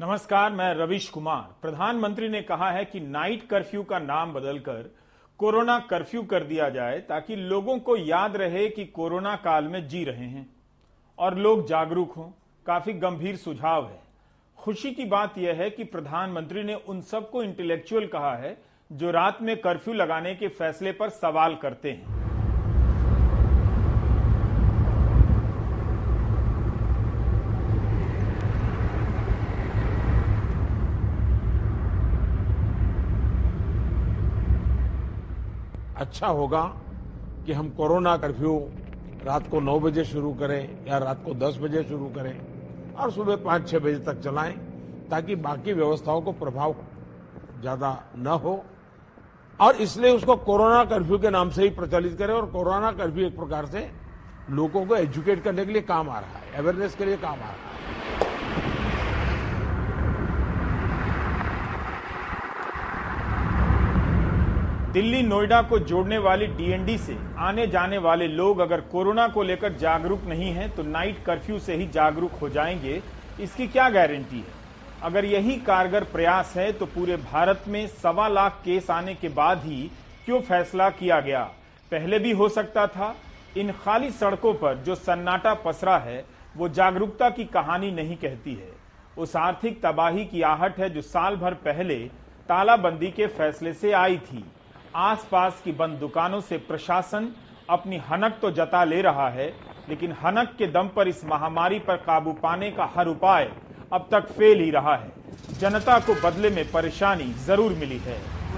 नमस्कार, मैं रविश कुमार। प्रधानमंत्री ने कहा है कि नाइट कर्फ्यू का नाम बदलकर कोरोना कर्फ्यू कर दिया जाए ताकि लोगों को याद रहे कि कोरोना काल में जी रहे हैं और लोग जागरूक हों। काफी गंभीर सुझाव है। खुशी की बात यह है कि प्रधानमंत्री ने उन सबको इंटेलेक्चुअल कहा है जो रात में कर्फ्यू लगाने के फैसले पर सवाल करते हैं। अच्छा होगा कि हम कोरोना कर्फ्यू रात को 9 बजे शुरू करें या रात को 10 बजे शुरू करें और सुबह 5-6 बजे तक चलाएं ताकि बाकी व्यवस्थाओं को प्रभाव ज्यादा न हो। और इसलिए उसको कोरोना कर्फ्यू के नाम से ही प्रचलित करें। और कोरोना कर्फ्यू एक प्रकार से लोगों को एजुकेट करने के लिए काम आ रहा है, अवेयरनेस के लिए काम आ रहा है। दिल्ली नोएडा को जोड़ने वाली डीएनडी से आने जाने वाले लोग अगर कोरोना को लेकर जागरूक नहीं हैं तो नाइट कर्फ्यू से ही जागरूक हो जाएंगे, इसकी क्या गारंटी है? अगर यही कारगर प्रयास है तो पूरे भारत में 1.25 लाख केस आने के बाद ही क्यों फैसला किया गया? पहले भी हो सकता था। इन खाली सड़कों पर जो सन्नाटा पसरा है वो जागरूकता की कहानी नहीं कहती है, उस आर्थिक तबाही की आहट है जो साल भर पहले तालाबंदी के फैसले से आई थी। आसपास की बंद दुकानों से प्रशासन अपनी हनक तो जता ले रहा है, लेकिन हनक के दम पर इस महामारी पर काबू पाने का हर उपाय अब तक फेल ही रहा है। जनता को बदले में परेशानी जरूर मिली है।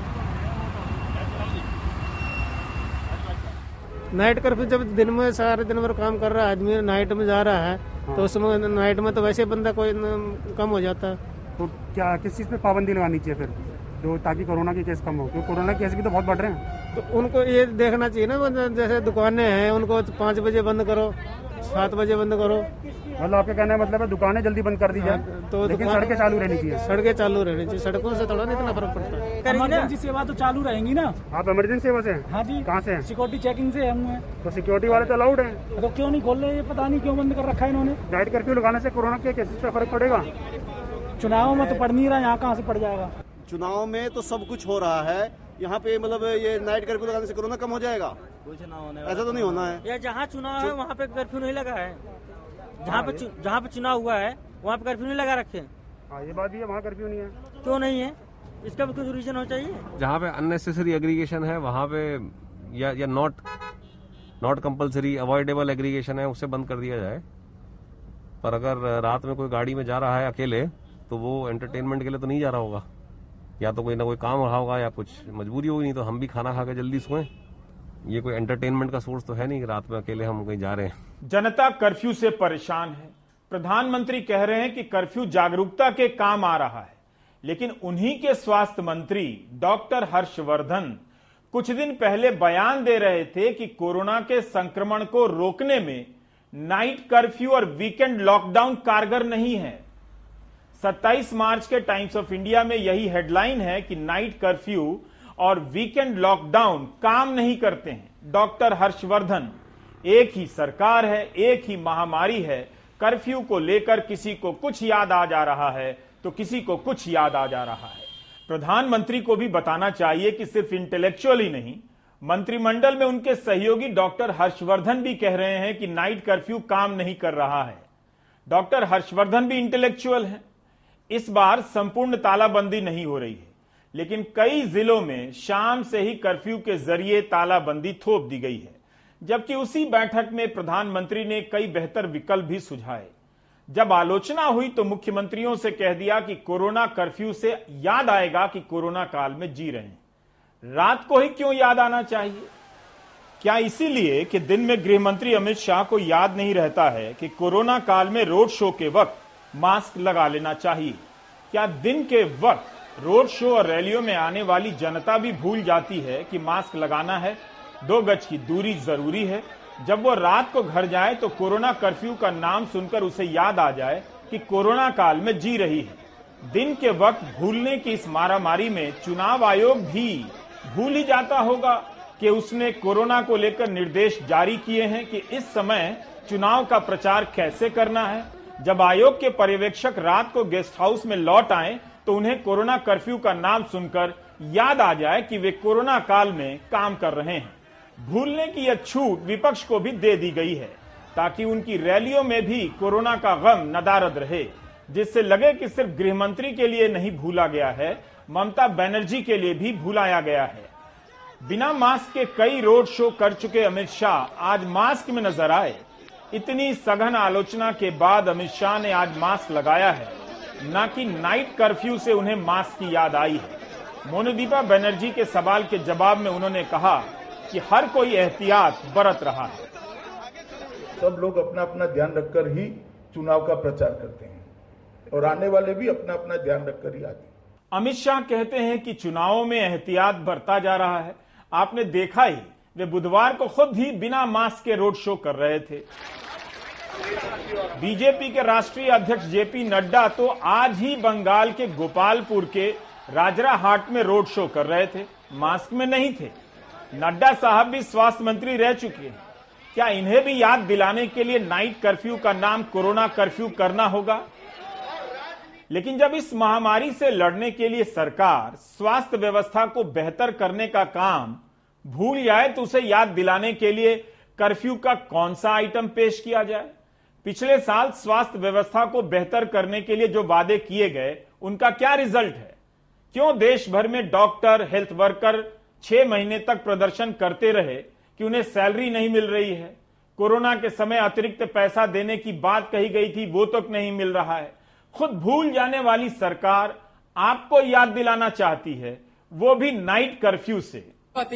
नाइट कर्फ्यू जब दिन में सारे दिन भर काम कर रहा है आदमी, नाइट में जा रहा है तो उसमें नाइट में तो वैसे बंदा कोई कम हो जाता है। तो क्या किस चीज़ पे पाबंदी लगानी चाहिए फिर तो ताकि कोरोना के केस कम हो? क्योंकि कोरोना केस भी तो बहुत बढ़ रहे हैं। तो उनको ये देखना चाहिए ना, जैसे दुकानें हैं उनको 5 बजे बंद करो, 7 बजे बंद करो। मतलब आपके कहने का मतलब है दुकानें जल्दी बंद कर दी जाए तो लेकिन सड़कें चालू रहनी चाहिए। सड़कें चालू रहनी चाहिए, सड़कों से थोड़ा नहीं इतना फर्क पड़ता है। इमरजेंसी सेवा तो चालू रहेंगी ना। आप इमरजेंसी सेवा से हैं? हाँ जी। कहाँ से हैं? सिक्योरिटी चेकिंग से हम हैं। तो सिक्योरिटी वाले तो अलाउड हैं, तो क्यों नहीं खोल रहे? ये पता नहीं क्यों बंद कर रखा है इन्होंने। नाइट कर्फ्यू लगाने से कोरोना के केसेस पे फर्क पड़ेगा? चुनाव में तो पड़ नहीं रहा, यहाँ कहाँ से पड़ जाएगा? चुनाव में तो सब कुछ हो रहा है, यहाँ पे मतलब ये नाइट कर्फ्यू लगाने से कोरोना कम हो जाएगा? कोई चुनाव होने ऐसा तो नहीं होना है। या जहाँ चुनाव है वहाँ पे कर्फ्यू नहीं लगा है, जहाँ पे चुनाव हुआ है वहाँ पे कर्फ्यू नहीं लगा रखे। हाँ ये बात भी है, वहाँ कर्फ्यू नहीं है। क्यों नहीं है? इसका भी कुछ रीजन हो चाहिए। जहाँ पे अननेसेसरी एग्रीगेशन है वहाँ पे या नॉट कंपलसरी अवॉइडेबल एग्रीगेशन है उसे बंद कर दिया जाए। पर अगर रात में कोई गाड़ी में जा रहा है अकेले तो वो एंटरटेनमेंट के लिए तो नहीं जा रहा होगा, या तो कोई ना कोई काम रहा होगा या कुछ मजबूरी होगी। नहीं तो हम भी खाना खा के जल्दी सोएं। ये कोई एंटरटेनमेंट का सोर्स तो है नहीं कि रात में अकेले हम कहीं जा रहे हैं। जनता कर्फ्यू से परेशान है। प्रधानमंत्री कह रहे हैं कि कर्फ्यू जागरूकता के काम आ रहा है, लेकिन उन्हीं के स्वास्थ्य मंत्री डॉक्टर हर्षवर्धन कुछ दिन पहले बयान दे रहे थे कि कोरोना के संक्रमण को रोकने में नाइट कर्फ्यू और वीकेंड लॉकडाउन कारगर नहीं है। 27 मार्च के टाइम्स ऑफ इंडिया में यही हेडलाइन है कि नाइट कर्फ्यू और वीकेंड लॉकडाउन काम नहीं करते हैं। डॉक्टर हर्षवर्धन, एक ही सरकार है, एक ही महामारी है। कर्फ्यू को लेकर किसी को कुछ याद आ जा रहा है तो किसी को कुछ याद आ जा रहा है। प्रधानमंत्री को भी बताना चाहिए कि सिर्फ इंटेलेक्चुअल ही नहीं, मंत्रिमंडल में उनके सहयोगी डॉक्टर हर्षवर्धन भी कह रहे हैं कि नाइट कर्फ्यू काम नहीं कर रहा है। डॉक्टर हर्षवर्धन भी इंटेलेक्चुअल हैं। इस बार संपूर्ण तालाबंदी नहीं हो रही है, लेकिन कई जिलों में शाम से ही कर्फ्यू के जरिए तालाबंदी थोप दी गई है। जबकि उसी बैठक में प्रधानमंत्री ने कई बेहतर विकल्प भी सुझाए। जब आलोचना हुई तो मुख्यमंत्रियों से कह दिया कि कोरोना कर्फ्यू से याद आएगा कि कोरोना काल में जी रहे हैं। रात को ही क्यों याद आना चाहिए? क्या इसीलिए कि दिन में गृह मंत्री अमित शाह को याद नहीं रहता है कि कोरोना काल में रोड शो के वक्त मास्क लगा लेना चाहिए? क्या दिन के वक्त रोड शो और रैलियों में आने वाली जनता भी भूल जाती है कि मास्क लगाना है, 2 गज की दूरी जरूरी है? जब वो रात को घर जाए तो कोरोना कर्फ्यू का नाम सुनकर उसे याद आ जाए कि कोरोना काल में जी रही है। दिन के वक्त भूलने की इस मारामारी में चुनाव आयोग भी भूल ही जाता होगा कि उसने कोरोना को लेकर निर्देश जारी किए हैं कि इस समय चुनाव का प्रचार कैसे करना है। जब आयोग के पर्यवेक्षक रात को गेस्ट हाउस में लौट आए तो उन्हें कोरोना कर्फ्यू का नाम सुनकर याद आ जाए कि वे कोरोना काल में काम कर रहे हैं। भूलने की यह छूट विपक्ष को भी दे दी गई है ताकि उनकी रैलियों में भी कोरोना का गम नदारद रहे, जिससे लगे कि सिर्फ गृह मंत्री के लिए नहीं भूला गया है, ममता बनर्जी के लिए भी भुलाया गया है। बिना मास्क के कई रोड शो कर चुके अमित शाह आज मास्क में नजर आए। इतनी सघन आलोचना के बाद अमित शाह ने आज मास्क लगाया है, न कि नाइट कर्फ्यू से उन्हें मास्क की याद आई है। मोनदीपा बनर्जी के सवाल के जवाब में उन्होंने कहा कि हर कोई एहतियात बरत रहा है। सब लोग अपना अपना ध्यान रखकर ही चुनाव का प्रचार करते हैं और आने वाले भी अपना अपना ध्यान रखकर ही आते हैं। अमित शाह कहते हैं कि चुनावों में एहतियात बरता जा रहा है। आपने देखा ही, वे बुधवार को खुद ही बिना मास्क के रोड शो कर रहे थे। बीजेपी के राष्ट्रीय अध्यक्ष जेपी नड्डा तो आज ही बंगाल के गोपालपुर के राजराहाट में रोड शो कर रहे थे, मास्क में नहीं थे। नड्डा साहब भी स्वास्थ्य मंत्री रह चुके हैं। क्या इन्हें भी याद दिलाने के लिए नाइट कर्फ्यू का नाम कोरोना कर्फ्यू करना होगा? लेकिन जब इस महामारी से लड़ने के लिए सरकार स्वास्थ्य व्यवस्था को बेहतर करने का काम भूल जाए तो उसे याद दिलाने के लिए कर्फ्यू का कौन सा आइटम पेश किया जाए? पिछले साल स्वास्थ्य व्यवस्था को बेहतर करने के लिए जो वादे किए गए, उनका क्या रिजल्ट है? क्यों देश भर में डॉक्टर, हेल्थ वर्कर 6 महीने तक प्रदर्शन करते रहे कि उन्हें सैलरी नहीं मिल रही है? कोरोना के समय अतिरिक्त पैसा देने की बात कही गई थी, वो तक नहीं मिल रहा है। खुद भूल जाने वाली सरकार आपको याद दिलाना चाहती है, वो भी नाइट कर्फ्यू से।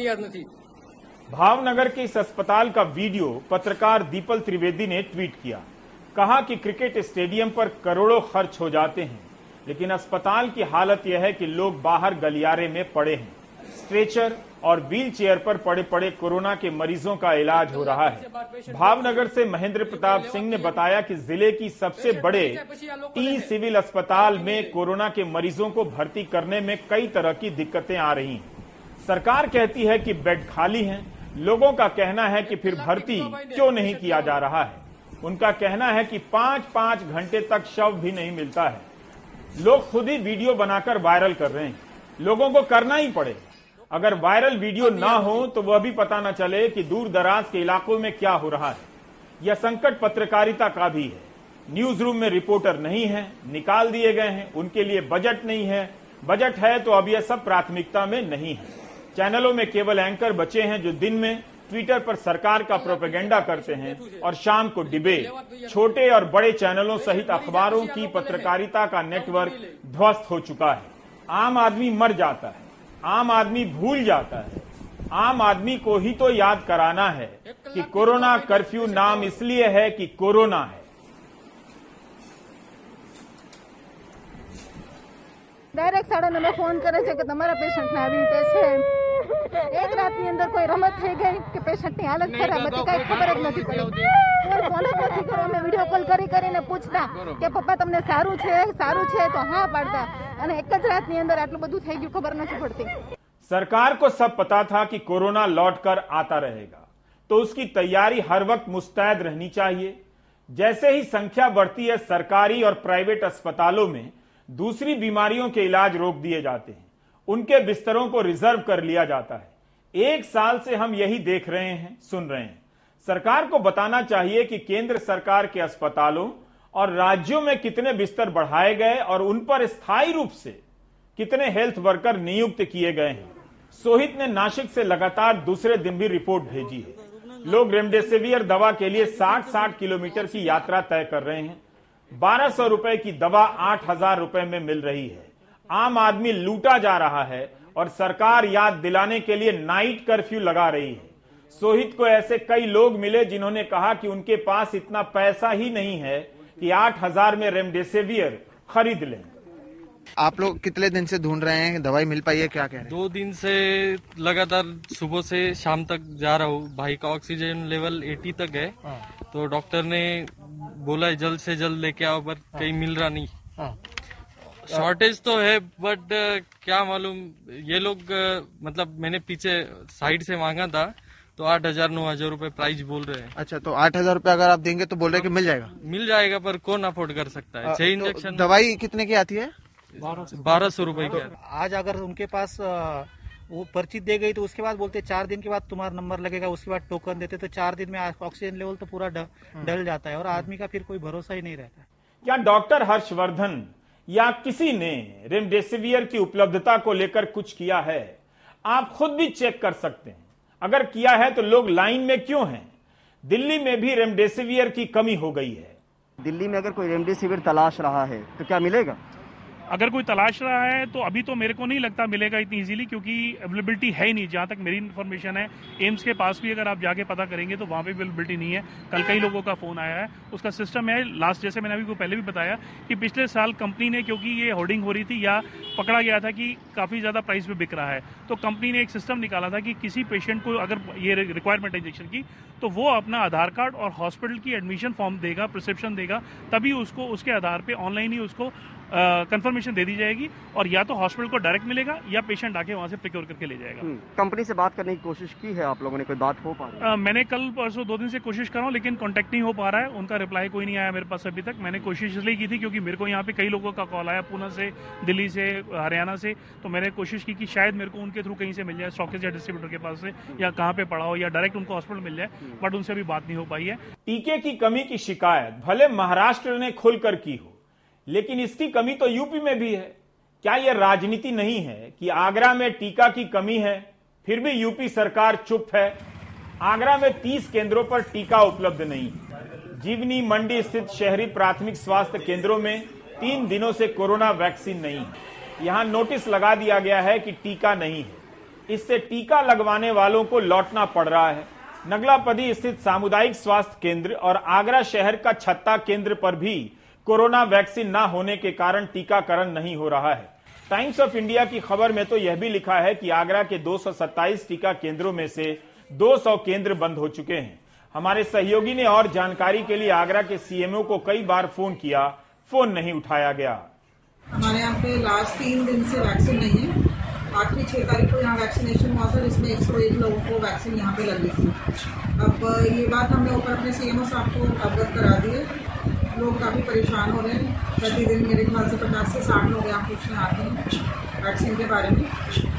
भावनगर के इस अस्पताल का वीडियो पत्रकार दीपल त्रिवेदी ने ट्वीट किया। कहा कि क्रिकेट स्टेडियम पर करोड़ों खर्च हो जाते हैं, लेकिन अस्पताल की हालत यह है कि लोग बाहर गलियारे में पड़े हैं। स्ट्रेचर और व्हील चेयर पर पड़े पड़े कोरोना के मरीजों का इलाज हो रहा है। भावनगर से महेंद्र प्रताप सिंह ने बताया कि जिले की सबसे बड़े टी सिविल अस्पताल में कोरोना के मरीजों को भर्ती करने में कई तरह की दिक्कतें आ रही हैं। सरकार कहती है कि बेड खाली हैं, लोगों का कहना है कि फिर भर्ती क्यों नहीं किया जा रहा है। उनका कहना है कि 5-5 घंटे तक शव भी नहीं मिलता है। लोग खुद ही वीडियो बनाकर वायरल कर रहे हैं, लोगों को करना ही पड़े। अगर वायरल वीडियो ना हो तो वह भी पता न चले कि दूर दराज के इलाकों में क्या हो रहा है। यह संकट पत्रकारिता का भी है। न्यूज रूम में रिपोर्टर नहीं है, निकाल दिए गए हैं, उनके लिए बजट नहीं है, बजट है तो अब यह सब प्राथमिकता में नहीं है। चैनलों में केवल एंकर बचे हैं जो दिन में ट्विटर पर सरकार का प्रोपेगेंडा करते हैं और शाम को डिबेट। छोटे और बड़े चैनलों सहित अखबारों की पत्रकारिता का नेटवर्क ध्वस्त हो चुका है। आम आदमी मर जाता है, आम आदमी भूल जाता है। आम आदमी को ही तो याद कराना है कि कोरोना कर्फ्यू नाम इसलिए है कि कोरोना है। डायरेक्ट 9:30 फोन करे છે કે તમારા પેશન્ટને આવી રીતે છે। એક રાતની અંદર કોઈ રમત થઈ ગઈ કે પેશન્ટની હાલત ખરાબ હતી, કઈ ખબર જ નથી પડી। કોઈ ફોન જ નથી કર્યો। અમે વિડીયો કોલ કરીને પૂછતા કે પપ્પા તમને સારું છે તો હા પાડતા, અને એક જ રાતની અંદર આટલું બધું થઈ ગયું, ખબર નથી પડતી। सरकार को सब पता था कि कोरोना लौटकर आता रहेगा, तो उसकी तैयारी हर वक्त मुस्तैद रहनी चाहिए। जैसे ही संख्या बढ़ती है, सरकारी और प्राइवेट अस्पतालों में दूसरी बीमारियों के इलाज रोक दिए जाते हैं, उनके बिस्तरों को रिजर्व कर लिया जाता है। 1 साल से हम यही देख रहे हैं, सुन रहे हैं। सरकार को बताना चाहिए कि केंद्र सरकार के अस्पतालों और राज्यों में कितने बिस्तर बढ़ाए गए और उन पर स्थायी रूप से कितने हेल्थ वर्कर नियुक्त किए गए हैं। सोहित ने नासिक से लगातार दूसरे दिन भी रिपोर्ट भेजी है। लोग रेमडेसिवियर दवा के लिए 60-60 किलोमीटर की यात्रा तय कर रहे हैं। 1200 रुपए की दवा 8000 रुपए में मिल रही है। आम आदमी लूटा जा रहा है और सरकार याद दिलाने के लिए नाइट कर्फ्यू लगा रही है। सोहित को ऐसे कई लोग मिले जिन्होंने कहा कि उनके पास इतना पैसा ही नहीं है कि 8000 में रेमडेसिवियर खरीद लें। आप लोग कितने दिन से ढूंढ रहे हैं, दवाई मिल पाई है, क्या कह रहे हैं? 2 दिन से लगातार सुबह से शाम तक जा रहा हूँ। भाई का ऑक्सीजन लेवल 80 तक है, तो डॉक्टर ने बोला है जल्द से जल्द लेके आओ, पर कहीं मिल रहा नहीं। शॉर्टेज तो है, बट क्या मालूम, ये लोग मतलब मैंने पीछे साइड से मांगा था, तो 8,000-9,000 रुपए प्राइस बोल रहे हैं। अच्छा, तो 8,000 रुपए अगर आप देंगे तो बोल रहे हैं कि मिल जाएगा? मिल जाएगा, पर कौन अफोर्ड कर सकता है? 6 इंजेक्शन। दवाई कितने की आती है? 1200 रुपए की। आज अगर उनके पास वो पर्ची दे गई तो उसके बाद बोलते 4 दिन के बाद तुम्हारा नंबर लगेगा, उसके बाद टोकन देते, तो 4 दिन में ऑक्सीजन लेवल तो पूरा डल जाता है और आदमी का फिर कोई भरोसा ही नहीं रहता। क्या डॉक्टर हर्षवर्धन या किसी ने रेमडेसिवियर की उपलब्धता को लेकर कुछ किया है? आप खुद भी चेक कर सकते हैं। अगर किया है तो लोग लाइन में क्यों हैं? दिल्ली में भी रेमडेसिवियर की कमी हो गई है। दिल्ली में अगर कोई रेमडेसिवियर तलाश रहा है तो क्या मिलेगा? अगर कोई तलाश रहा है तो अभी तो मेरे को नहीं लगता मिलेगा इतनी इजीली, क्योंकि अवेलेबिलिटी है ही नहीं। जहां तक मेरी इन्फॉर्मेशन है, एम्स के पास भी अगर आप जाके पता करेंगे तो वहां पे अवेलेबिलिटी नहीं है। कल कई लोगों का फोन आया है, उसका सिस्टम है लास्ट, जैसे मैंने अभी को पहले भी बताया कि पिछले साल कंपनी ने, क्योंकि ये होर्डिंग हो रही थी या पकड़ा गया था कि काफी ज्यादा प्राइस पे बिक रहा है, तो कंपनी ने एक सिस्टम निकाला था कि किसी पेशेंट को अगर ये रिक्वायरमेंट है इंजेक्शन की, तो वो अपना आधार कार्ड और हॉस्पिटल की एडमिशन फॉर्म देगा, प्रिस्क्रिप्शन देगा, तभी उसको उसके आधार पे ऑनलाइन ही उसको कंफर्मेशन दे दी जाएगी और या तो हॉस्पिटल को डायरेक्ट मिलेगा या पेशेंट आके वहां से प्रिक्योर करके ले जाएगा। कंपनी से बात करने की कोशिश की है आप लोगों ने? कोई बात हो पा रही है? मैंने कल परसों 2 दिन से कोशिश कर रहा हूँ, लेकिन कांटेक्ट नहीं हो पा रहा है। उनका रिप्लाई कोई नहीं आया मेरे पास अभी तक। मैंने कोशिश इसलिए की थी क्योंकि मेरे को यहाँ पे कई लोगों का कॉल आया, पुणे से, दिल्ली से, हरियाणा से, तो मैंने कोशिश की कि शायद मेरे को उनके थ्रू कहीं से मिल जाए, स्टॉकिस्ट या डिस्ट्रीब्यूटर के पास से, या कहाँ पे पड़ा हो, या डायरेक्ट उनको हॉस्पिटल मिल जाए, बट उनसे अभी बात नहीं हो पाई है। टीके की कमी की शिकायत भले महाराष्ट्र ने खुलकर की हो, लेकिन इसकी कमी तो यूपी में भी है। क्या यह राजनीति नहीं है कि आगरा में टीका की कमी है, फिर भी यूपी सरकार चुप है? आगरा में 30 केंद्रों पर टीका उपलब्ध नहीं। जीवनी मंडी स्थित शहरी प्राथमिक स्वास्थ्य केंद्रों में 3 दिनों से कोरोना वैक्सीन नहीं है। यहां नोटिस लगा दिया गया है कि टीका नहीं है। इससे टीका लगवाने वालों को लौटना पड़ रहा है। नगलापदी स्थित सामुदायिक स्वास्थ्य केंद्र और आगरा शहर का छत्ता केंद्र पर भी कोरोना वैक्सीन ना होने के कारण टीकाकरण नहीं हो रहा है। टाइम्स ऑफ इंडिया की खबर में तो यह भी लिखा है कि आगरा के 227 टीका केंद्रों में से 200 केंद्र बंद हो चुके हैं। हमारे सहयोगी ने और जानकारी के लिए आगरा के सीएमओ को कई बार फोन किया, फोन नहीं उठाया गया। हमारे यहाँ पे लास्ट 3 दिन से वैक्सीन नहीं है। आखिरी 6 तारीख को यहाँ वैक्सीनेशन हुआ था, जिसमें 101 लोगों को वैक्सीन यहाँ पे लगी थी। अब ये बात हमने ऊपर अपने सीएमओ साहब को अवगत करा दी है। लोग काफ़ी परेशान हो रहे हैं। प्रतिदिन मेरे ख्याल से 50 से 60 लोग यहाँ पूछने आते हैं वैक्सीन के बारे में।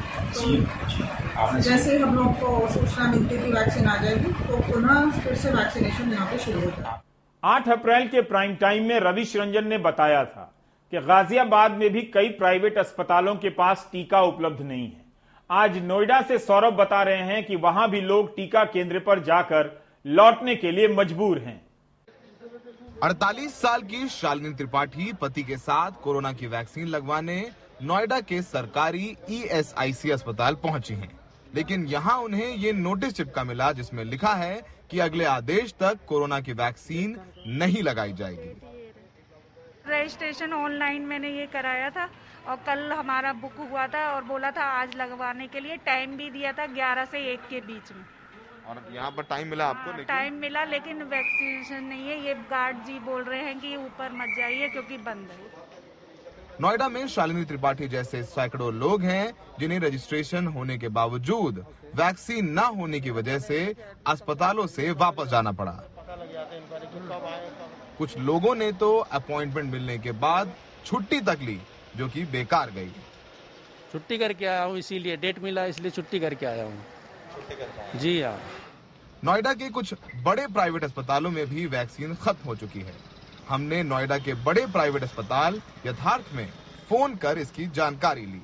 तो जैसे ही हम लोग को सूचना मिलती थी वैक्सीन आ जाएगी, तो पुनः फिर से वैक्सीनेशन यहाँ पे शुरू हो जाए। 8 अप्रैल के प्राइम टाइम में रविश रंजन ने बताया था कि गाजियाबाद में भी कई प्राइवेट अस्पतालों के पास टीका उपलब्ध नहीं है। आज नोएडा से सौरभ बता रहे हैं कि वहां भी लोग टीका केंद्र पर जाकर लौटने के लिए मजबूर हैं। 48 साल की शालिनी त्रिपाठी पति के साथ कोरोना की वैक्सीन लगवाने नोएडा के सरकारी ESIC अस्पताल पहुंची हैं, लेकिन यहां उन्हें ये नोटिस चिपका मिला जिसमें लिखा है कि अगले आदेश तक कोरोना की वैक्सीन नहीं लगाई जाएगी। रजिस्ट्रेशन ऑनलाइन मैंने ये कराया था और कल हमारा बुक हुआ था और बोला था आज लगवाने के लिए। टाइम भी दिया था 11 से 1 के बीच में। और यहाँ पर टाइम मिला आपको? टाइम मिला, लेकिन वैक्सीनेशन नहीं है। ये गार्ड जी बोल रहे हैं कि ऊपर मत जाइए क्योंकि बंद है। नोएडा में शालिनी त्रिपाठी जैसे सैकड़ों लोग हैं जिन्हें रजिस्ट्रेशन होने के बावजूद वैक्सीन न होने की वजह से अस्पतालों से वापस जाना पड़ा। कुछ लोगों ने तो अपॉइंटमेंट मिलने के बाद छुट्टी तक ली, जो कि बेकार गई। छुट्टी करके आया हूँ, इसीलिए डेट मिला इसलिए छुट्टी करके आया हूँ। जी हाँ। नोएडा के कुछ बड़े प्राइवेट अस्पतालों में भी वैक्सीन खत्म हो चुकी है। हमने नोएडा के बड़े प्राइवेट अस्पताल यथार्थ में फोन कर इसकी जानकारी ली।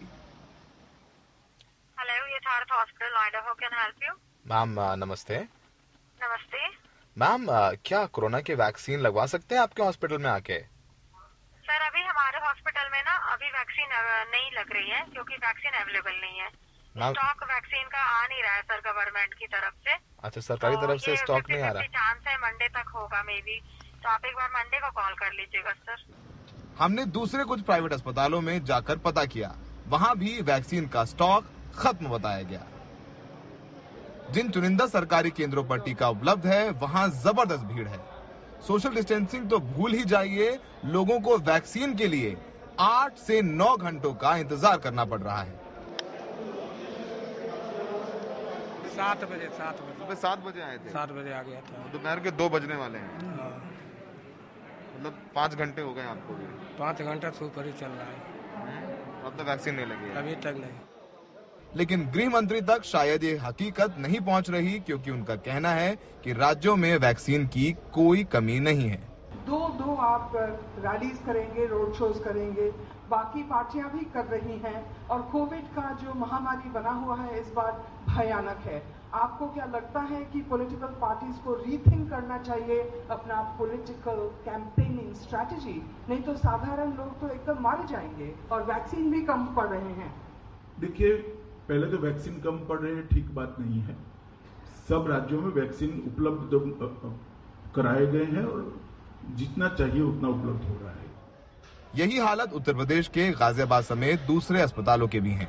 Hello, Yatharth hospital Noida, how can I help you? Ma'am नमस्ते। नमस्ते मैम, क्या कोरोना की वैक्सीन लगवा सकते हैं आपके हॉस्पिटल में आके? सर, अभी हमारे हॉस्पिटल में ना अभी वैक्सीन नहीं लग रही है क्योंकि वैक्सीन अवेलेबल नहीं है। स्टॉक वैक्सीन का आ नहीं रहा है सर गवर्नमेंट की तरफ से। अच्छा, सरकारी तरफ से स्टॉक नहीं आ रहा? चांस है मंडे तक होगा मे बी, तो आप एक बार मंडे को कॉल कर लीजिएगा सर। हमने दूसरे कुछ प्राइवेट अस्पतालों में जाकर पता किया, वहां भी वैक्सीन का स्टॉक खत्म बताया गया। जिन चुनिंदा सरकारी केंद्रों पर टीका उपलब्ध है वहां जबरदस्त भीड़ है। सोशल डिस्टेंसिंग तो भूल ही जाइए, लोगों को वैक्सीन के लिए 8 से 9 घंटों का इंतजार करना पड़ रहा है। 7 बजे सुबह 7 बजे आए थे? 7 बजे आ गया था। दोपहर के 2 बजने वाले हैं। मतलब 5 घंटे हो गए आपको भी? 5 घंटा से ऊपर ही चल रहा है। अब तक वैक्सीन नहीं लगी है? अभी तक नहीं। लेकिन गृह मंत्री तक शायद ये हकीकत नहीं पहुंच रही, क्योंकि उनका कहना है कि राज्यों में वैक्सीन की कोई कमी नहीं है। दो आप रैलीज करेंगे, रोड शोज करेंगे, बाकी पार्टियां भी कर रही हैं और कोविड का जो महामारी बना हुआ है इस बार भयानक है। आपको क्या लगता है कि पॉलिटिकल पार्टीज को रीथिंक करना चाहिए अपना पॉलिटिकल कैंपेनिंग स्ट्रैटेजी? नहीं तो साधारण लोग तो एकदम मारे जाएंगे और वैक्सीन भी कम पड़ रहे हैं। देखिए, पहले तो वैक्सीन कम पड़ रहे हैं, ठीक बात नहीं है। सब राज्यों में वैक्सीन उपलब्ध कराए गए हैं और जितना चाहिए उतना उपलब्ध हो रहा है। यही हालत उत्तर प्रदेश के गाजियाबाद समेत दूसरे अस्पतालों के भी हैं।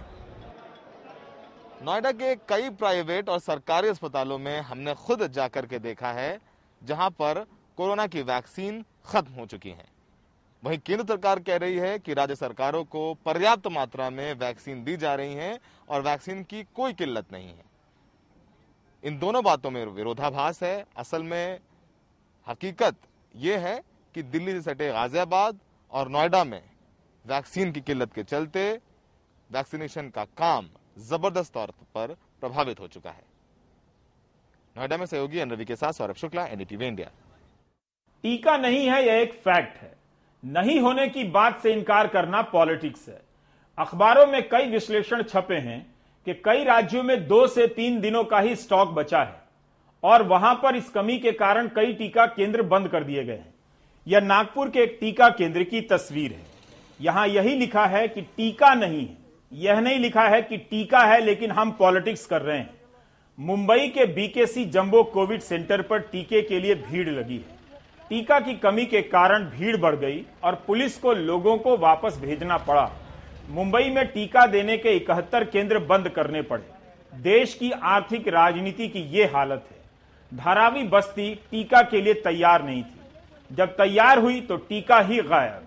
नोएडा के कई प्राइवेट और सरकारी अस्पतालों में हमने खुद जाकर के देखा है, जहां पर कोरोना की वैक्सीन खत्म हो चुकी है। वहीं केंद्र सरकार कह रही है कि राज्य सरकारों को पर्याप्त मात्रा में वैक्सीन दी जा रही है और वैक्सीन की कोई किल्लत नहीं है। इन दोनों बातों में विरोधाभास है। असल में हकीकत यह है कि दिल्ली से सटे गाजियाबाद और नोएडा में वैक्सीन की किल्लत के चलते वैक्सीनेशन का काम जबरदस्त तौर पर प्रभावित हो चुका है। नोएडा में सहयोगी एन रवि के साथ सौरभ शुक्ला, एनडीटीवी इंडिया। टीका नहीं है, यह एक फैक्ट है। नहीं होने की बात से इनकार करना पॉलिटिक्स है। अखबारों में कई विश्लेषण छपे हैं कि कई राज्यों में 2 से 3 दिनों का ही स्टॉक बचा है और वहां पर इस कमी के कारण कई टीका केंद्र बंद कर दिए गए हैं। यह नागपुर के एक टीका केंद्र की तस्वीर है। यहां यही लिखा है कि टीका नहीं है, यह नहीं लिखा है कि टीका है लेकिन हम पॉलिटिक्स कर रहे हैं। मुंबई के बीकेसी जंबो कोविड सेंटर पर टीके के लिए भीड़ लगी है। टीका की कमी के कारण भीड़ बढ़ गई और पुलिस को लोगों को वापस भेजना पड़ा। मुंबई में टीका देने के 71 केंद्र बंद करने पड़े। देश की आर्थिक राजनीति की यह हालत है। धारावी बस्ती टीका के लिए तैयार नहीं थी, जब तैयार हुई तो टीका ही गायब।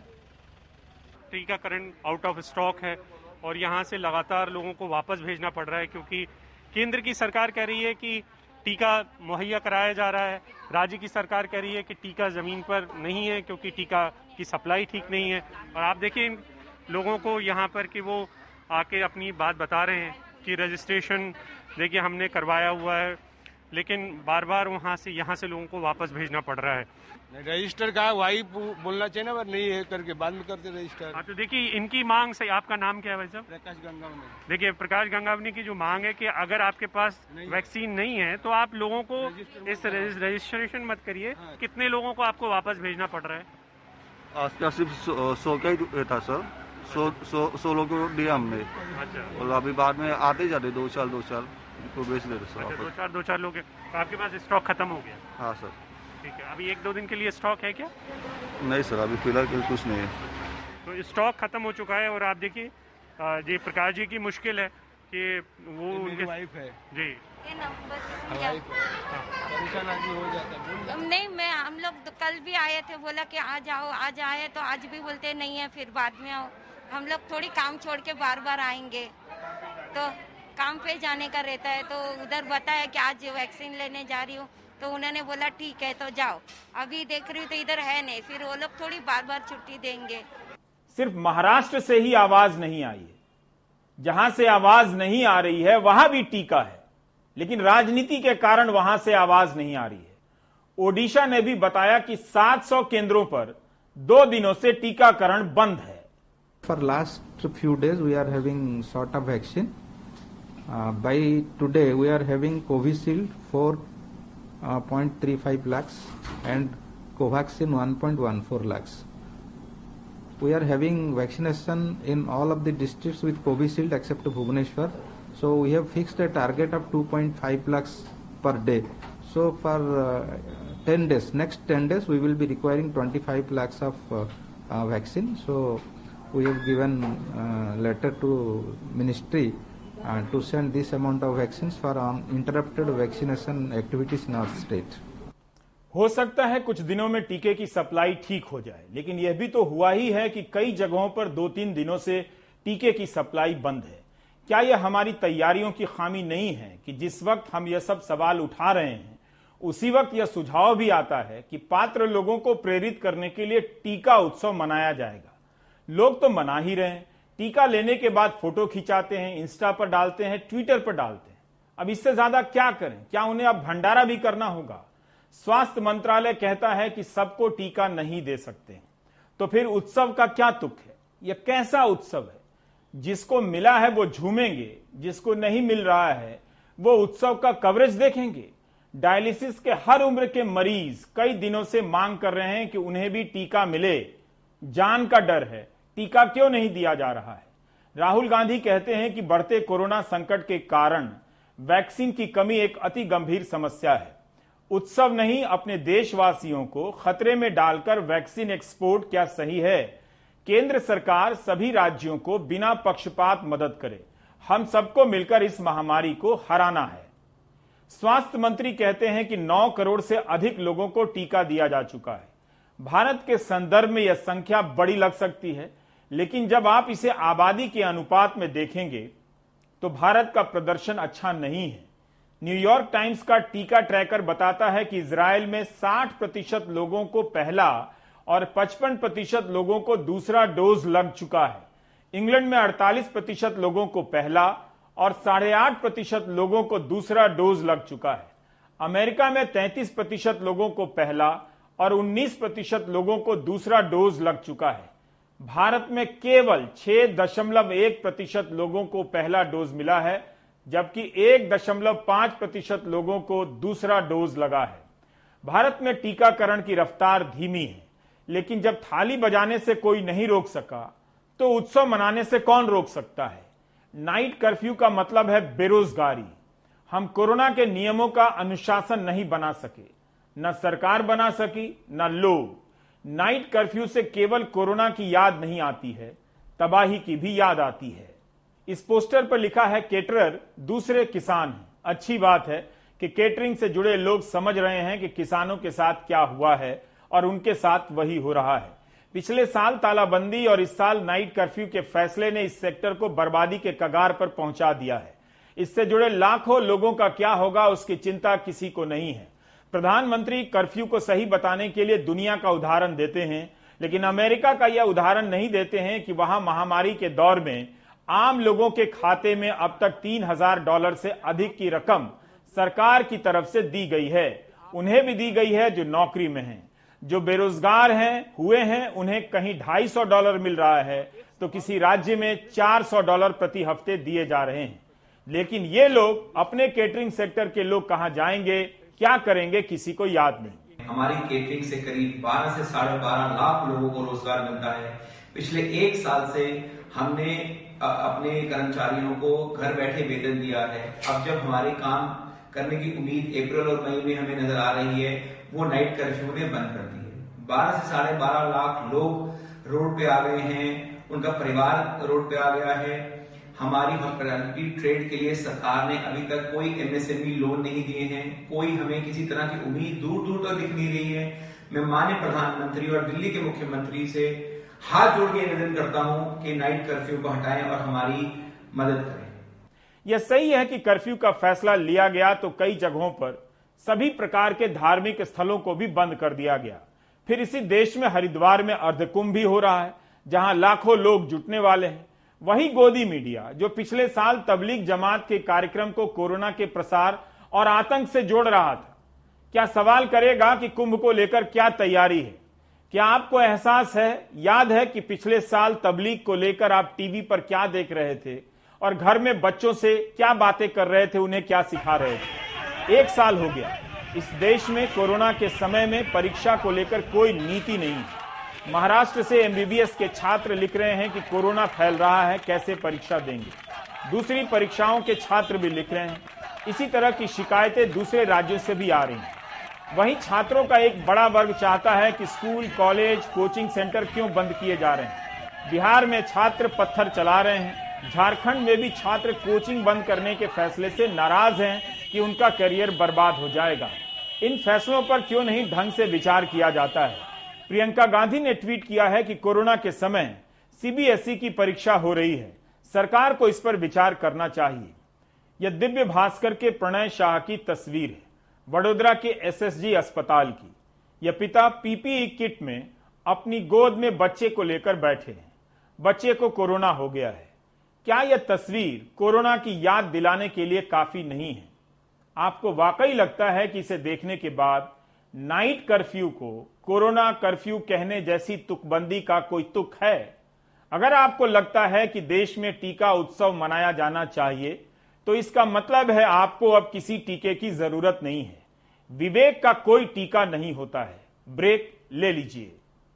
टीकाकरण आउट ऑफ स्टॉक है और यहां से लगातार लोगों को वापस भेजना पड़ रहा है, क्योंकि केंद्र की सरकार कह रही है कि टीका मुहैया कराया जा रहा है, राज्य की सरकार कह रही है कि टीका जमीन पर नहीं है क्योंकि टीका की सप्लाई ठीक नहीं है। और आप देखिए इन लोगों को यहाँ पर कि वो आके अपनी बात बता रहे हैं कि रजिस्ट्रेशन देखिए हमने करवाया हुआ है, लेकिन बार बार वहाँ से यहाँ से लोगों को वापस भेजना पड़ रहा है। रजिस्टर का वही बोलना चाहिए ना, नहीं है करके बाद में करते रजिस्टर। हाँ, तो देखिए इनकी मांग से, आपका नाम क्या है भाई साहब? प्रकाश गंगावनी। देखिए प्रकाश गंगावनी की जो मांग है कि अगर आपके पास वैक्सीन नहीं है तो आप लोगों को इस रजिस्ट्रेशन मत करिए। हाँ। कितने लोगों को आपको वापस भेजना पड़ रहा है? आज का सिर्फ 100 का ही था सर, 100 लोगों को दिया हमने। अच्छा। और अभी बाद में आते जाते 2 साल तो बेच लेते सर। अच्छा, 2-4 लोग हैं। तो आपके पास स्टॉक खत्म हो गया? हाँ सर। ठीक है, अभी 1-2 दिन के लिए स्टॉक है क्या? नहीं सर, अभी फिलहाल कुछ नहीं है। तो स्टॉक खत्म हो चुका है। और आप देखिए जी प्रकाश जी की मुश्किल है कि वो उनकी वाइफ है जी नहीं, मैं हम लोग कल भी आए थे, बोला कि आज आओ, आज आए तो आज भी बोलते नहीं है, फिर बाद में आओ। हम लोग थोड़ी काम छोड़ के बार बार आएंगे, तो काम पे जाने का रहता है। तो उधर बताया कि आज वैक्सीन लेने जा रही हूँ, तो उन्होंने बोला ठीक है तो जाओ। अभी देख रही हूँ तो इधर है नहीं, फिर वो लोग थोड़ी बार बार छुट्टी देंगे। सिर्फ महाराष्ट्र से ही आवाज नहीं आई है। जहां से आवाज नहीं आ रही है वहां भी टीका है, लेकिन राजनीति के कारण वहां से आवाज नहीं आ रही है। ओडिशा ने भी बताया कि 700 केंद्रों पर 2 दिनों से टीकाकरण बंद है। For last few days we are having sort of vaccine. By today we are having Covishield 4.35 lakhs and Covaxin 1.14 lakhs. We are having vaccination in all of the districts with Covishield except Bhubaneswar. So we have fixed a target of 2.5 lakhs per day. So for 10 days, next 10 days we will be requiring 25 lakhs of vaccine. So we have given letter to ministry to send this amount of vaccines for uninterrupted vaccination activities in our state. हो सकता है कुछ दिनों में टीके की supply ठीक हो जाए, लेकिन यह भी तो हुआ ही है कि कई जगहों पर 2-3 दिनों से टीके की सप्लाई बंद है। क्या यह हमारी तैयारियों की खामी नहीं है कि जिस वक्त हम यह सब सवाल उठा रहे हैं उसी वक्त यह सुझाव भी आता है कि पात्र लोगों को प्रेरित करने के लिए टीका उत्सव मनाया जाएगा। लोग तो मना ही रहे हैं, टीका लेने के बाद फोटो खिंचाते हैं, इंस्टा पर डालते हैं, ट्विटर पर डालते हैं। अब इससे ज्यादा क्या करें? क्या उन्हें अब भंडारा भी करना होगा? स्वास्थ्य मंत्रालय कहता है कि सबको टीका नहीं दे सकते, तो फिर उत्सव का क्या तुक है? यह कैसा उत्सव है? जिसको मिला है वो झूमेंगे, जिसको नहीं मिल रहा है वो उत्सव का कवरेज देखेंगे। डायलिसिस के हर उम्र के मरीज कई दिनों से मांग कर रहे हैं कि उन्हें भी टीका मिले। जान का डर है, टीका क्यों नहीं दिया जा रहा है? राहुल गांधी कहते हैं कि बढ़ते कोरोना संकट के कारण वैक्सीन की कमी एक अति गंभीर समस्या है। उत्सव नहीं, अपने देशवासियों को खतरे में डालकर वैक्सीन एक्सपोर्ट क्या सही है? केंद्र सरकार सभी राज्यों को बिना पक्षपात मदद करे। हम सबको मिलकर इस महामारी को हराना है। स्वास्थ्य मंत्री कहते हैं कि 9 करोड़ से अधिक लोगों को टीका दिया जा चुका है। भारत के संदर्भ में यह संख्या बड़ी लग सकती है, लेकिन जब आप इसे आबादी के अनुपात में देखेंगे तो भारत का प्रदर्शन अच्छा नहीं है। न्यूयॉर्क टाइम्स का टीका ट्रैकर बताता है कि इजराइल में 60% लोगों को पहला और 55% लोगों को दूसरा डोज लग चुका है। इंग्लैंड में 48% लोगों को पहला और 8.5% लोगों को दूसरा डोज लग चुका है। अमेरिका में 33% लोगों को पहला और 19% लोगों को दूसरा डोज लग चुका है। भारत में केवल 6.1% लोगों को पहला डोज मिला है, जबकि 1.5% लोगों को दूसरा डोज लगा है। भारत में टीकाकरण की रफ्तार धीमी है, लेकिन जब थाली बजाने से कोई नहीं रोक सका तो उत्सव मनाने से कौन रोक सकता है? नाइट कर्फ्यू का मतलब है बेरोजगारी। हम कोरोना के नियमों का अनुशासन नहीं बना सके, न सरकार बना सकी न लोग। नाइट कर्फ्यू से केवल कोरोना की याद नहीं आती है, तबाही की भी याद आती है। इस पोस्टर पर लिखा है केटरर दूसरे किसान हैं। अच्छी बात है कि केटरिंग से जुड़े लोग समझ रहे हैं कि किसानों के साथ क्या हुआ है और उनके साथ वही हो रहा है। पिछले साल तालाबंदी और इस साल नाइट कर्फ्यू के फैसले ने इस सेक्टर को बर्बादी के कगार पर पहुंचा दिया है। इससे जुड़े लाखों लोगों का क्या होगा उसकी चिंता किसी को नहीं है। प्रधानमंत्री कर्फ्यू को सही बताने के लिए दुनिया का उदाहरण देते हैं, लेकिन अमेरिका का यह उदाहरण नहीं देते हैं कि वहां महामारी के दौर में आम लोगों के खाते में अब तक $3,000 से अधिक की रकम सरकार की तरफ से दी गई है। उन्हें भी दी गई है जो नौकरी में हैं। जो बेरोजगार हुए हैं उन्हें कहीं $250 मिल रहा है तो किसी राज्य में $400 प्रति हफ्ते दिए जा रहे हैं। लेकिन ये लोग, अपने केटरिंग सेक्टर के लोग कहां जाएंगे, क्या करेंगे, किसी को याद नहीं। हमारी केटरिंग से करीब 12 से 12.5 लाख लोगों को रोजगार मिलता है। पिछले 1 साल से हमने अपने कर्मचारियों को घर बैठे वेतन दिया है। अब जब हमारे काम करने की उम्मीद अप्रैल और मई में हमें नजर आ रही है, वो नाइट कर्फ्यू ने बंद कर दी है। 12 से 12.5 लाख लोग रोड पे आ गए हैं, उनका परिवार रोड पे आ गया है। हमारी हॉस्पिटैलिटी ट्रेड के लिए सरकार ने अभी तक कोई एमएसएमई लोन नहीं दिए हैं। कोई हमें किसी तरह की उम्मीद दूर दूर तक दिख नहीं रही है। मैं माननीय प्रधानमंत्री और दिल्ली के मुख्यमंत्री से हाथ जोड़ के निवेदन करता हूं कि नाइट कर्फ्यू को हटाएं और हमारी मदद करें। यह सही है कि कर्फ्यू का फैसला लिया गया तो कई जगहों पर सभी प्रकार के धार्मिक स्थलों को भी बंद कर दिया गया। फिर इसी देश में हरिद्वार में अर्धकुंभ भी हो रहा है, जहां लाखों लोग जुटने वाले हैं। वही गोदी मीडिया जो पिछले साल तबलीग जमात के कार्यक्रम को कोरोना के प्रसार और आतंक से जोड़ रहा था, क्या सवाल करेगा कि कुंभ को लेकर क्या तैयारी है? क्या आपको एहसास है, याद है कि पिछले साल तबलीग को लेकर आप टीवी पर क्या देख रहे थे और घर में बच्चों से क्या बातें कर रहे थे, उन्हें क्या सिखा रहे थे? 1 साल हो गया। इस देश में कोरोना के समय में परीक्षा को लेकर कोई नीति नहीं है। महाराष्ट्र से एमबीबीएस के छात्र लिख रहे हैं कि कोरोना फैल रहा है, कैसे परीक्षा देंगे। दूसरी परीक्षाओं के छात्र भी लिख रहे हैं। इसी तरह की शिकायतें दूसरे राज्यों से भी आ रही हैं। वहीं छात्रों का एक बड़ा वर्ग चाहता है कि स्कूल, कॉलेज, कोचिंग सेंटर क्यों बंद किए जा रहे हैं। बिहार में छात्र पत्थर चला रहे हैं। झारखंड में भी छात्र कोचिंग बंद करने के फैसले से नाराज हैं कि उनका करियर बर्बाद हो जाएगा। इन फैसलों पर क्यों नहीं ढंग से विचार किया जाता है? प्रियंका गांधी ने ट्वीट किया है कि कोरोना के समय सीबीएसई की परीक्षा हो रही है। सरकार को इस पर विचार करना चाहिए। यह दिव्य भास्कर के प्रणय शाह की तस्वीर है, वडोदरा के एसएसजी अस्पताल की। यह पिता पीपीई किट में अपनी गोद में बच्चे को लेकर बैठे हैं। बच्चे को कोरोना हो गया है। क्या यह तस्वीर कोरोना की याद दिलाने के लिए काफी नहीं है? आपको वाकई लगता है कि इसे देखने के बाद नाइट कर्फ्यू को कोरोना कर्फ्यू कहने जैसी तुकबंदी का कोई तुक है? अगर आपको लगता है कि देश में टीका उत्सव मनाया जाना चाहिए, तो इसका मतलब है आपको अब किसी टीके की जरूरत नहीं है। विवेक का कोई टीका नहीं होता है। ब्रेक ले लीजिए।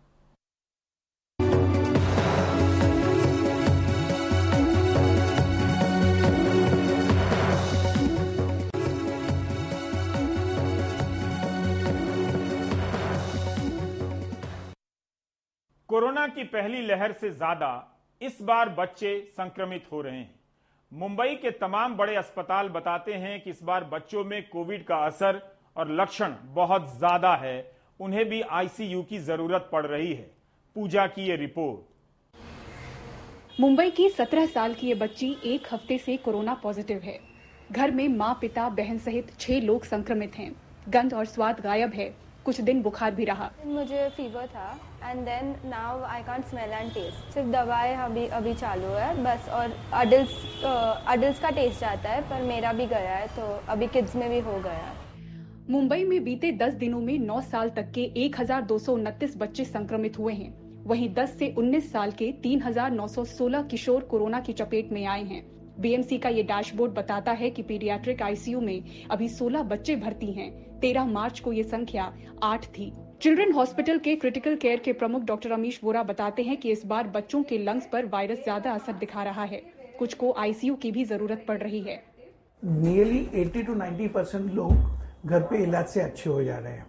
कोरोना की पहली लहर से ज्यादा इस बार बच्चे संक्रमित हो रहे हैं। मुंबई के तमाम बड़े अस्पताल बताते हैं कि इस बार बच्चों में कोविड का असर और लक्षण बहुत ज्यादा है। उन्हें भी आईसीयू की जरूरत पड़ रही है। पूजा की ये रिपोर्ट। मुंबई की 17 साल की ये बच्ची एक हफ्ते से कोरोना पॉजिटिव है। घर में माँ, पिता, बहन सहित 6 लोग संक्रमित हैं। गंध और स्वाद गायब है। कुछ दिन बुखार भी रहा। मुझे फीवर था and then now I can't smell and taste. सिर्फ दवाई अभी चालू है बस, और अडल्ट्स का टेस्ट आता है, पर मेरा भी गया है, तो अभी किड्स में भी हो गया है। मुंबई में बीते 10 दिनों में 9 साल तक के 1229 बच्चे संक्रमित हुए हैं। वहीं 10 से 19 साल के 3916 किशोर कोरोना की चपेट में आए हैं। बीएमसी का ये डैशबोर्ड बताता है कि पीडियाट्रिक आईसीयू में अभी 16 बच्चे भर्ती हैं। 13 मार्च को ये संख्या 8 थी। चिल्ड्रन हॉस्पिटल के क्रिटिकल केयर के प्रमुख डॉक्टर अमीश वोरा बताते हैं कि इस बार बच्चों के लंग्स पर वायरस ज्यादा असर दिखा रहा है। कुछ को आईसीयू की भी जरूरत पड़ रही है। नियरली 80 to 90% लोग घर पे इलाज से अच्छे हो जा रहे हैं।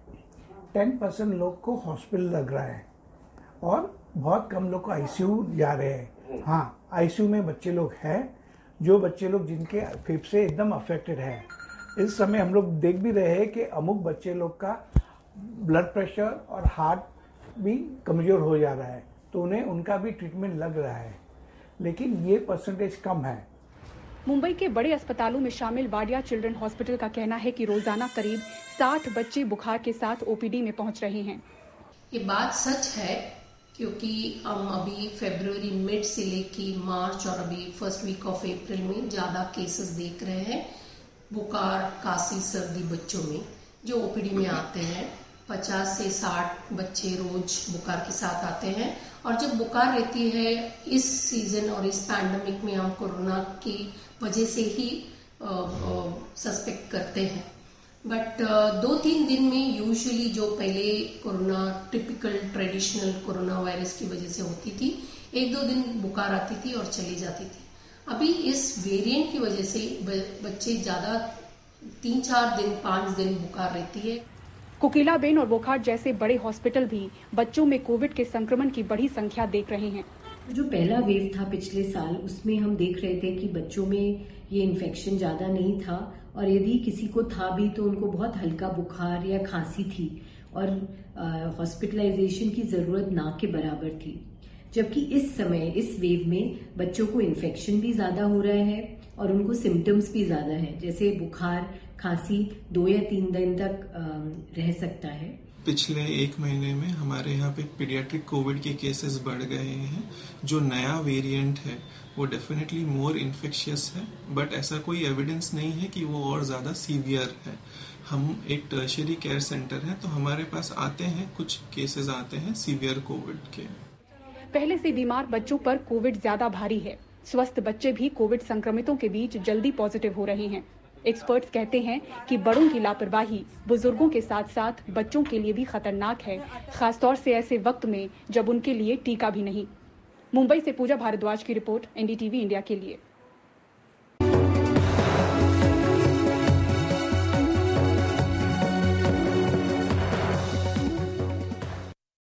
10% लोग को हॉस्पिटल लग रहा है और बहुत कम लोग को आईसीयू जा रहे हैं। हाँ, आईसीयू में बच्चे लोग हैं, जो बच्चे लोग जिनके फेफड़े एकदम अफेक्टेड है। इस समय हम लोग देख भी रहे हैं कि अमुक बच्चे लोग का ब्लड प्रेशर और हार्ट भी कमजोर हो जा रहा है, तो उन्हें उनका भी ट्रीटमेंट लग रहा है, लेकिन ये परसेंटेज कम है। मुंबई के बड़े अस्पतालों में शामिल वाडिया चिल्ड्रन हॉस्पिटल का कहना है कि रोजाना करीब 60 बच्चे बुखार के साथ ओपीडी में पहुंच रहे हैं। ये बात सच है, क्योंकि हम अभी फरवरी मिड से लेके मार्च और अभी फर्स्ट वीक ऑफ अप्रैल में ज्यादा केसेस देख रहे हैं। बुखार, काशी, सर्दी बच्चों में जो ओपीडी में आते हैं, 50 से 60 बच्चे रोज बुखार के साथ आते हैं। और जब बुखार रहती है इस सीजन और इस पैंडेमिक में, हम कोरोना की वजह से ही सस्पेक्ट करते हैं। बट 2-3 दिन में यूजुअली जो पहले corona typical traditional corona virus की वजह से होती थी, 1-2 दिन बुखार आती थी और चली जाती थी। अभी इस वेरिएंट की वजह से बच्चे ज्यादा 3-4 दिन 5 दिन बुखार रहती है। कोकिलाबेन और वोकहार्ट जैसे बड़े हॉस्पिटल भी बच्चों में कोविड के संक्रमण की बड़ी संख्या देख रहे हैं। जो पहला वेव था पिछले साल, उसमें हम देख रहे थे कि बच्चों में ये इन्फेक्शन ज्यादा नहीं था, और यदि किसी को था भी तो उनको बहुत हल्का बुखार या खांसी थी और हॉस्पिटलाइजेशन की जरूरत ना के बराबर थी। जबकि इस समय इस वेव में बच्चों को इन्फेक्शन भी ज्यादा हो रहा है और उनको सिम्टम्स भी ज्यादा है, जैसे बुखार, खांसी 2 या 3 दिन तक रह सकता है। पिछले 1 महीने में हमारे यहाँ पे पीडियाट्रिक कोविड के केसेस बढ़ गए हैं। जो नया वेरिएंट है वो डेफिनेटली मोर इन्फेक्शियस है, बट ऐसा कोई एविडेंस नहीं है कि वो और ज्यादा सीवियर है। हम एक टर्शियरी केयर सेंटर है, तो हमारे पास आते हैं कुछ केसेस आते हैं सीवियर कोविड के। पहले से बीमार बच्चों पर कोविड ज्यादा भारी है। स्वस्थ बच्चे भी कोविड संक्रमितों के बीच जल्दी पॉजिटिव हो रहे हैं। एक्सपर्ट्स कहते हैं कि बड़ों की लापरवाही बुजुर्गों के साथ साथ बच्चों के लिए भी खतरनाक है, खासतौर से ऐसे वक्त में जब उनके लिए टीका भी नहीं। मुंबई से पूजा भारद्वाज की रिपोर्ट, एनडीटीवी इंडिया के लिए।